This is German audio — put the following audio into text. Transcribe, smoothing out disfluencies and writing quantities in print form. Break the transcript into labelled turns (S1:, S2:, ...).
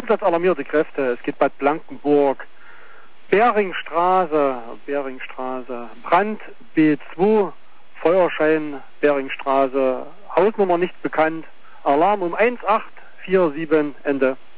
S1: Einsatz alarmierte Kräfte. Es geht Bad Blankenburg, Beringstraße, Brand B2, Feuerschein, Beringstraße, Hausnummer nicht bekannt, Alarm um 1847, Ende.